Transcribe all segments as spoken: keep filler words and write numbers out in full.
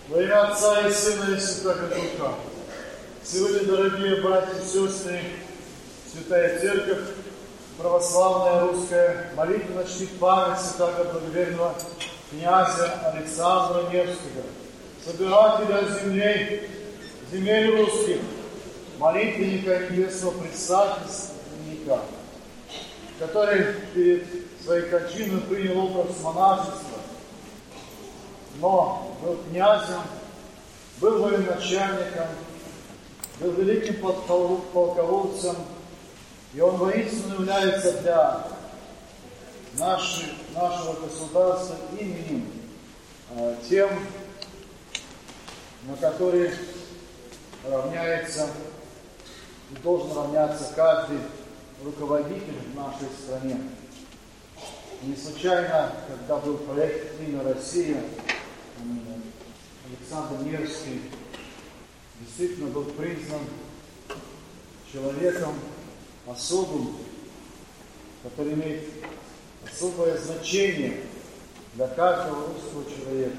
Во имя Отца и Сына и Святого Духа. Сегодня, дорогие братья и сестры, Святая Церковь, православная русская, молитвенно чтит память святого благоверного князя Александра Невского, собирателя землей, земель русских, молитвенника небесного предстательника, который перед своей кончиной принял образ монашества, но был князем, был военачальником, был великим полководцем, и он воистину является для нашей, нашего государства именем, тем, на который равняется и должен равняться каждый руководитель в нашей стране. Не случайно, когда был проект «Имя Россия», Александр Невский действительно был признан человеком особым, который имеет особое значение для каждого русского человека.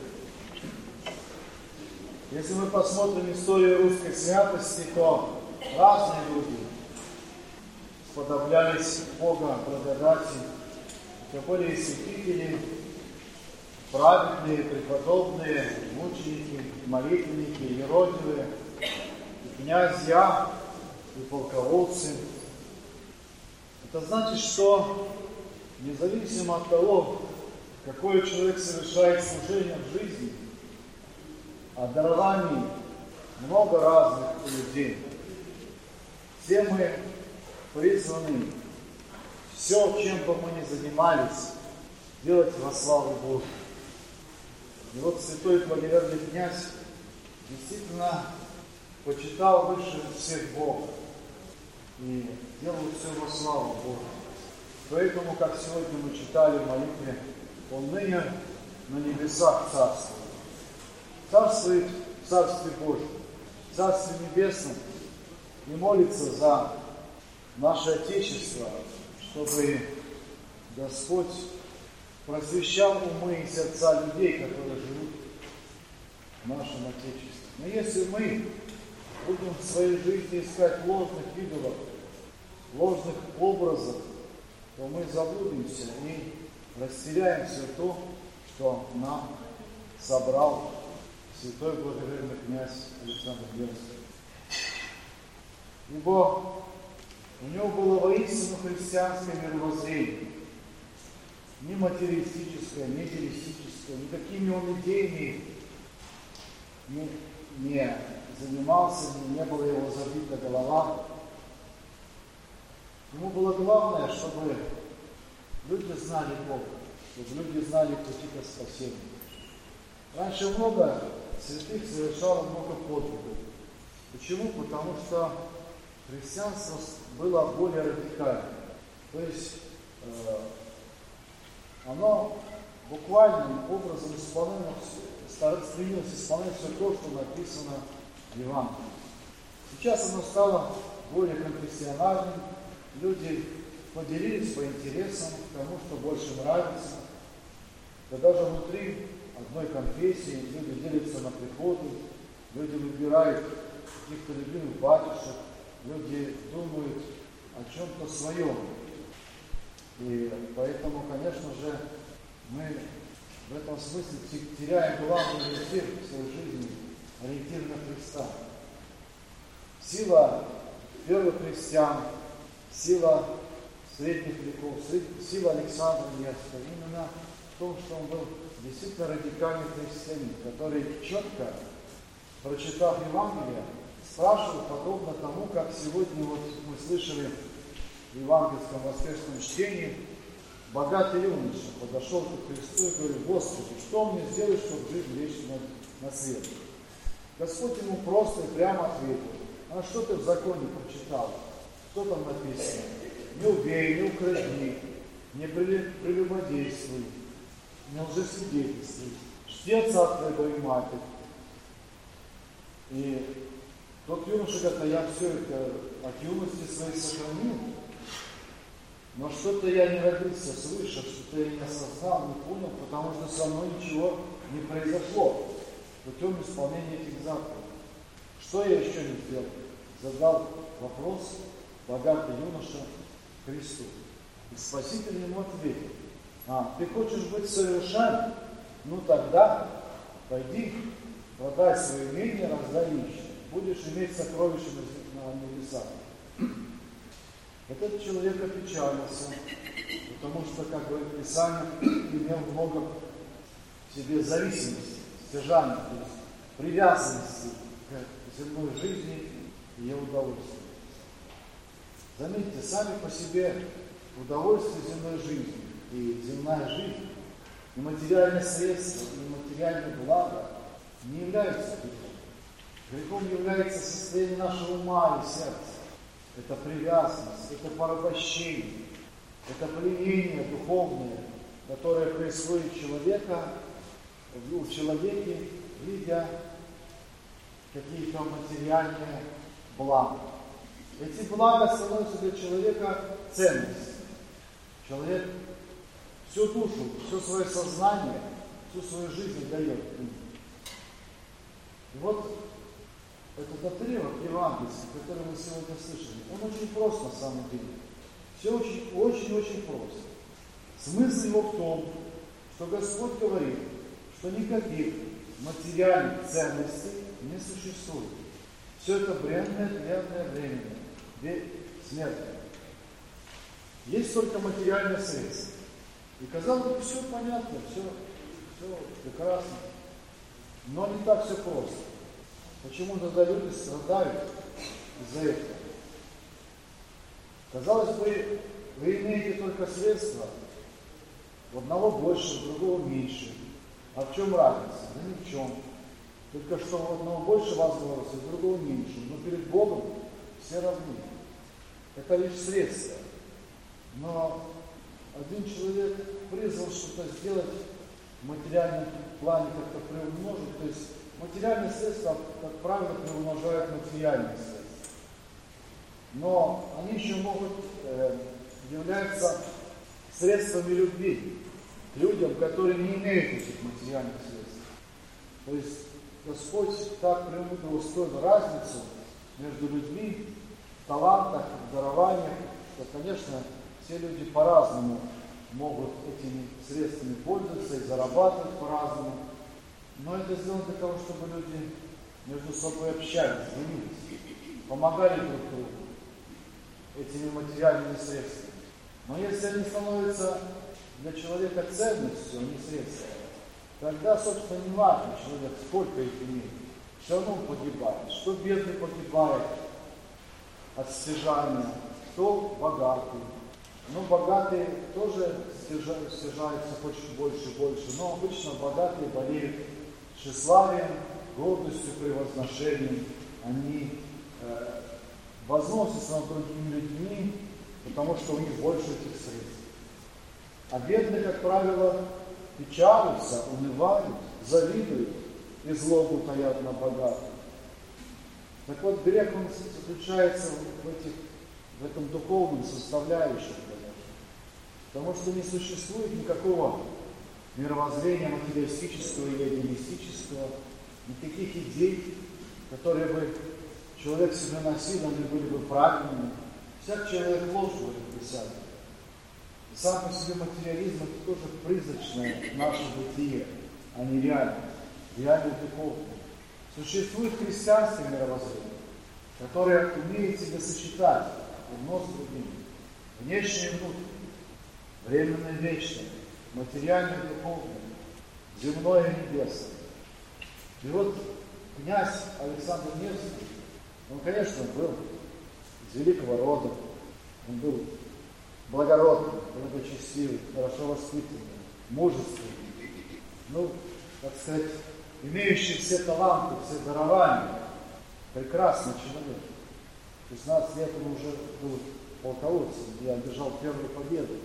Если мы посмотрим историю русской святости, то разные люди сподоблялись Бога благодати. Это были и святители, праведные, преподобные, мученики, молитвенники, еродивые, и князья, и полководцы. Это значит, что независимо от того, какой человек совершает служение в жизни, а дарований много разных у людей, все мы призваны все, чем бы мы ни занимались, делать во славу Божию. И вот святой благоверный князь действительно почитал выше всех Бога и делал все во славу Божию. Поэтому, как сегодня мы читали в молитве, он ныне на небесах царствует. Царствует в Царстве Божьем, в Царстве Небесном, и молится за наше Отечество, чтобы Господь просвещал умы и сердца людей, которые живут в нашем Отечестве. Но если мы будем в своей жизни искать ложных идолов, ложных образов, то мы заблудимся и растеряем все то, что нам собрал святой благоверный князь Александр Невский. Ибо у него было воистину христианское мировоззрение, не материалистическое, не теистическое, никакими он идеями не, не занимался, не, не была его забита голова. Ему было главное, чтобы люди знали Бога, чтобы люди знали пути к спасению. Раньше много святых совершало много подвигов. Почему? Потому что христианство было более радикальным. То есть э, оно буквальным образом стремилось исполнять все то, что написано в Евангелии. Сейчас оно стало более конфессиональным. Люди поделились по интересам, тому, что больше нравится. Да даже внутри одной конфессии люди делятся на приходы, люди выбирают каких-то любимых батюшек, люди думают о чем-то своем. И поэтому, конечно же, мы в этом смысле теряем главный ориентир в своей жизни, ориентир на Христа. Сила первых христиан, сила средних веков, сила Александра Невского именно в том, что он был действительно радикальный христианин, который четко, прочитав Евангелие, спрашивал, подобно тому, как сегодня вот мы слышали в евангельском воскресном чтении, богатый юноша подошел к Христу и говорит: Господи, что мне сделать, чтобы жить вечно на свете? Господь ему просто и прямо ответил: а что ты в законе прочитал? Что там написано? Не убей, не укради, не прелюбодействуй, не лжесвидетельствуй, чти отца твоего и матерь. И тот юноша говорит: а я все это от юности своей сохранил, но что-то я не родился свыше, что-то я не осознал, не понял, потому что со мной ничего не произошло. путем исполнения этих заповедей. Что я еще не сделал? Задал вопрос богатый юноша Христу. И Спаситель ему ответил: а, ты хочешь быть совершенным? Ну тогда пойди, продай свое имение, раздай нищим. Будешь иметь сокровища на небесах. Вот этот человек опечалился, потому что, как говорит Писание, имел много в себе зависимости, стяжания, то есть привязанности к земной жизни и ее удовольствию. Заметьте, сами по себе удовольствие земной жизни и земная жизнь, и материальные средства, и материальные блага не являются грехом. Грехом является состояние нашего ума и сердца. Это привязанность, это порабощение, это пленение духовное, которое происходит у человека, в человеке, видя какие-то материальные блага. Эти блага становятся для человека ценностью. Человек всю душу, все свое сознание, всю свою жизнь дает им. И вот этот отрывок евангельский, который мы сегодня слышали, он очень прост на самом деле. Все очень-очень просто. Смысл его в том, что Господь говорит, что никаких материальных ценностей не существует. Все это бренное, тленное, временное, смертное. Есть только материальное средство. И казалось бы, все понятно, все, все прекрасно. Но не так все просто. Почему тогда люди страдают из-за этого? Казалось бы, вы имеете только средства, у одного больше, у другого меньше. А в чем разница? Да ни в чем. Только что у одного больше возможностей, у другого меньше. Но перед Богом все равны. Это лишь средства. Но один человек призван что-то сделать в материальном плане, как-то приумножить. То есть материальные средства, как правило, приумножают материальные средства. Но они еще могут э, являться средствами любви к людям, которые не имеют этих материальных средств. То есть Господь так премудро устроил разницу между людьми в талантах, в дарованиях, что, конечно, все люди по-разному могут этими средствами пользоваться и зарабатывать по-разному. Но это сделано для того, чтобы люди между собой общались, делились, помогали друг другу этими материальными средствами. Но если они становятся для человека ценностью, а не средством, тогда, собственно, не важно человек, сколько их имеет. Все равно он погибает. Что бедный погибает от стяжания, кто богатый. Но богатые тоже стяжаются, хочет больше и больше. Но обычно богатые болеют тщеславием, гордостью, превозношением. Они э, возносятся над другими людьми, потому что у них больше этих средств. А бедные, как правило, печалятся, унывают, завидуют и злобу таят на богатых. Так вот, грех, он заключается в, этих, в этом духовном составляющем, конечно. Потому что не существует никакого мировоззрения материалистического или идеалистического, никаких идей, которые бы человек себе носил, они были бы правильными. Всяк человек ложь, говорит Писание. И сам по себе материализм — это тоже призрачное наше бытие, а не реально, реально духовное. Существует христианское мировоззрение, которое умеет себя сочетать одно с другим. Внешнее и внутреннее, временное и вечное, материальное и духовное, земное и небесное. И вот князь Александр Невский, он, конечно, был из великого рода, он был благородный, благочестивый, хорошо воспитанный, мужественный, ну, так сказать, имеющий все таланты, все дарования, прекрасный человек. В шестнадцать лет он уже был полководцем и одержал первую победу.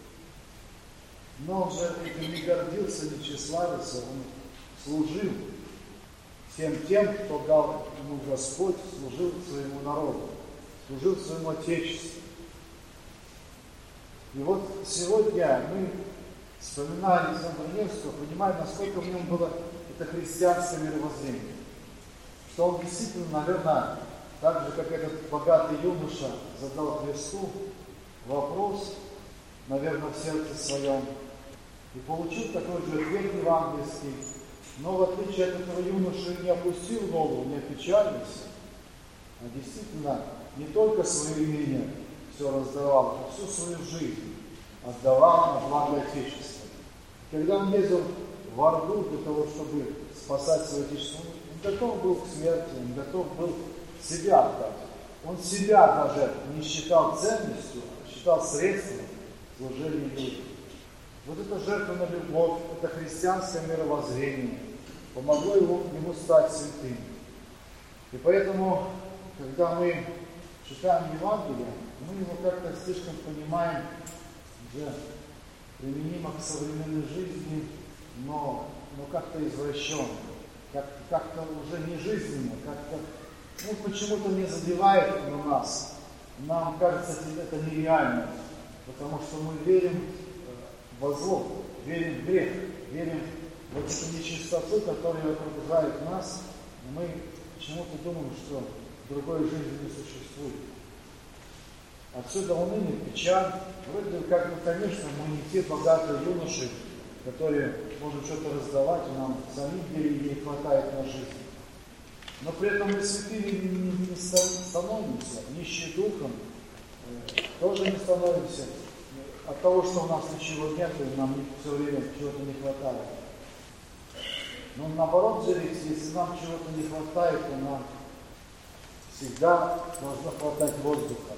Но он же этим не гордился, не тщеславился, он служил всем тем, кто дал ему Господь, служил своему народу, служил своему Отечеству. И вот сегодня мы, вспоминая Александра Невского, понимаем, насколько в нем было это христианское мировоззрение. Что он действительно, наверное, так же, как этот богатый юноша задал Христу вопрос, наверное, в сердце своем, и получил такой же ответ евангельский, но в отличие от этого юноши не опустил голову, не опечалился, а действительно не только свое имение все раздавал, а всю свою жизнь отдавал на благо Отечества. Когда он ездил в Орду для того, чтобы спасать свое Отечество, он готов был к смерти, он готов был себя отдать. Он себя даже не считал ценностью, а считал средством служения людям. Вот эта жертвенная любовь, это христианское мировоззрение помогло ему, ему стать святым. И поэтому, когда мы читаем Евангелие, мы его как-то слишком понимаем, уже применимо к современной жизни, но, но как-то извращенно, как, как-то уже не жизненно, как-то ну, почему-то не задевает на нас. Нам кажется, это нереально, потому что мы верим во зло, верим в грех, верим в эту нечистоту, которая окружает нас, и мы почему-то думаем, что другой жизни не существует. Отсюда уныние, печаль. Вроде бы, как бы, конечно, мы не те богатые юноши, которые можем что-то раздавать, и нам самим деле не хватает на жизнь. Но при этом мы святыми не, не становимся, нищие духом, э, тоже не становимся. От того, что у нас ничего нет, и нам все время чего-то не хватает. Но наоборот, если нам чего-то не хватает, то нам всегда должно хватать воздуха.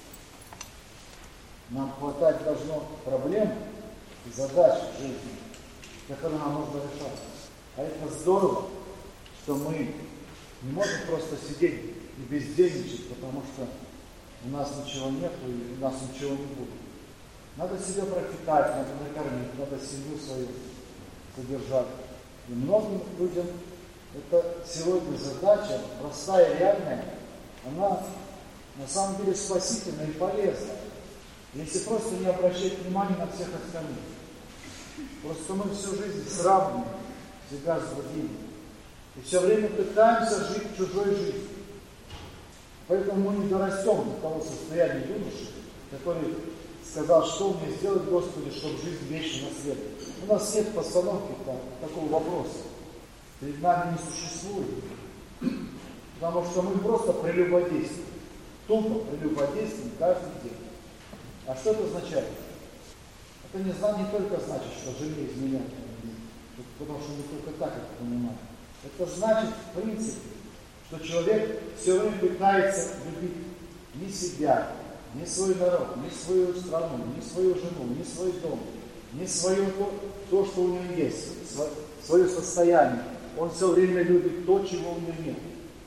Нам хватать должно проблем и задач в жизни, которые нам нужно решать. А это здорово, что мы не можем просто сидеть и бездельничать, потому что у нас ничего нет и у нас ничего не будет. Надо себя пропитать, надо накормить, надо семью свою содержать. И многим людям это сегодня задача, простая и реальная, она на самом деле спасительная и полезная. Если просто не обращать внимания на всех остальных. Просто мы всю жизнь сравниваем себя с другими. И все время пытаемся жить чужой жизнью. Поэтому мы не дорастем до того состояния юноши, который сказал, что мне сделать, Господи, чтобы жизнь вечно наследовать. У нас нет постановки такого вопроса. Перед нами не существует. Потому что мы просто прелюбодействуем. Тупо прелюбодействуем каждый день. А что это означает? Это не, не только значит, что жене изменяют, потому что не только так это понимаем. Это значит, в принципе, что человек все время пытается любить не себя, не свой народ, не свою страну, не свою жену, не свой дом, не свое то, то что у него есть, свое состояние. Он все время любит то, чего у него нет.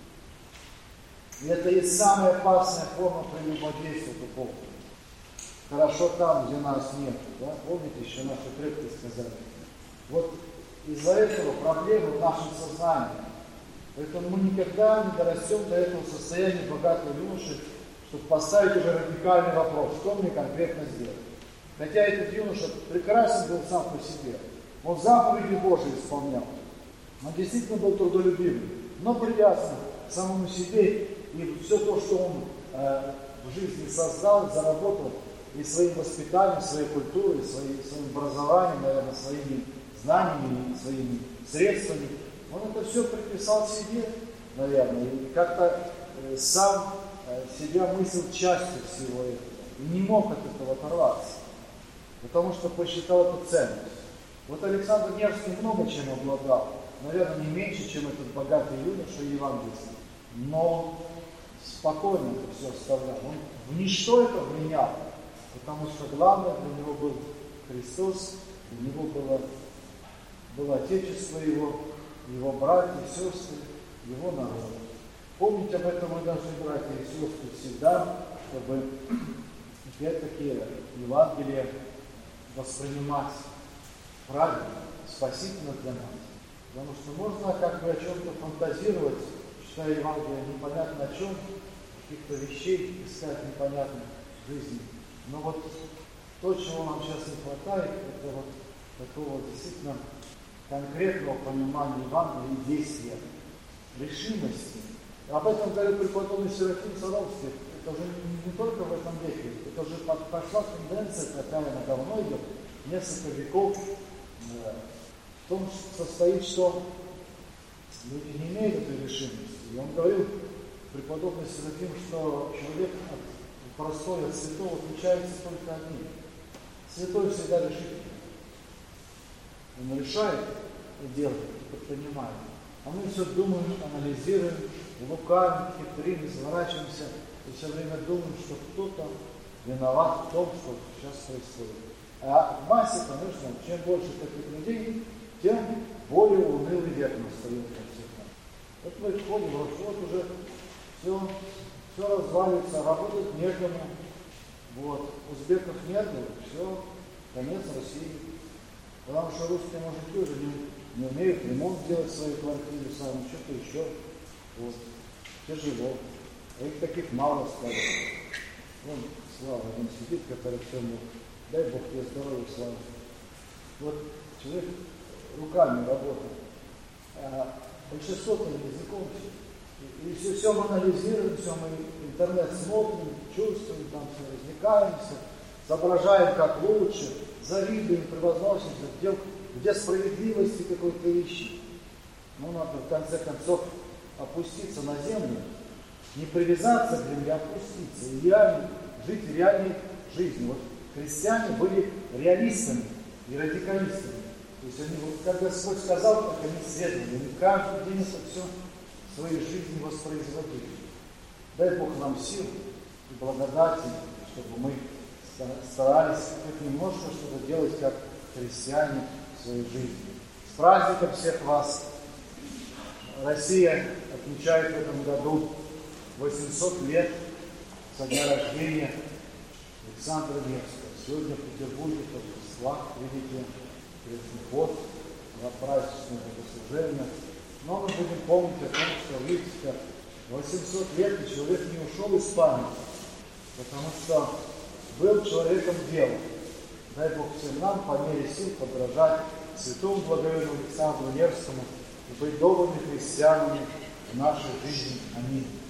И это и самая опасная форма прелюбодействия духовного. Хорошо там, где нас нет. Да? Помните, еще наши предки сказали. Вот из-за этого проблемы в нашем сознании. Поэтому мы никогда не дорастем до этого состояния богатого юноши, чтобы поставить уже радикальный вопрос, что мне конкретно сделать. Хотя этот юноша прекрасен был сам по себе. Он заповеди Божии исполнял. Он действительно был трудолюбивым, но привязан к самому себе. И все то, что он э, в жизни создал, заработал, и своим воспитанием, своей культурой, своим, своим образованием, наверное, своими знаниями, своими средствами, он это все приписал себе, наверное, и как-то э, сам э, себя мыслил частью всего этого. И не мог от этого оторваться, потому что посчитал это ценность. Вот Александр Невский много чем обладал, наверное, не меньше, чем этот богатый юноша евангельский, но спокойно это все оставлял. Он в ничто это вменял. Потому что главное для него был Христос, для него было, было Отечество его, его братья, сестры, его народ. Помнить об этом мы должны, братья и сестры, всегда, чтобы опять-таки Евангелие воспринимать правильно, спасительно для нас. Потому что можно как бы о чем-то фантазировать, читая Евангелие непонятно о чем, каких-то вещей искать непонятных в жизни. Но вот то, чего нам сейчас не хватает, это вот такого действительно конкретного понимания Евангелия и действия, решимости. Об этом говорит преподобный Серафим Саровский. Это уже не только в этом веке, это уже пошла тенденция, такая она давно идет, несколько веков, в том состоит, что люди не имеют этой решимости. И он говорил, преподобный Серафим, что человек от простой, от святого отличается только одним. Святой всегда решительный. Он решает и делает, и предпринимает. А мы все думаем, анализируем, лукавим, хитрим, изворачиваемся, и все время думаем, что кто-то виноват в том, что сейчас происходит. А в массе, конечно, чем больше таких людей, тем более унылый век настает. Вот мы входим, вот уже все, все разваливается, работает некому. Вот. Узбеков нет, все, конец России. Потому что русские мужики уже не, не умеют ремонт делать в своей квартире сами, что-то еще. Вот. Тяжело. А их таких мало стало. Вон Слава один сидит, который все мог. Дай Бог тебе здоровья, Слава. Вот человек руками работает. А большинство языком. И, и все, все мы анализируем, все мы интернет смотрим, чувствуем, там все развлекаемся, соображаем как лучше, завидуем, превозносимся, где, где справедливости какой-то ищем. Ну, надо в конце концов опуститься на землю, не привязаться к земле, а опуститься и реально жить реальной жизнью. Вот христиане были реалистами и радикалистами. То есть они, вот, как Господь сказал, так они следовали. Они каждый день это все в своей жизни воспроизводили. Дай Бог нам сил и благодати, чтобы мы старались хоть немножко что-то делать, как христиане в своей жизни. С праздником всех вас! Россия отмечает в этом году восемьсот лет со дня рождения Александра Невского. Сегодня в Петербурге торжества великие, крестный ход, праздничное богослужение. Но мы будем помнить о том, что, видите, восемьсот лет и человек не ушел из памяти, потому что был человеком дела. Дай Бог всем нам по мере сил подражать святому благоверному Александру Невскому и быть добрыми христианами в нашей жизни. Аминь.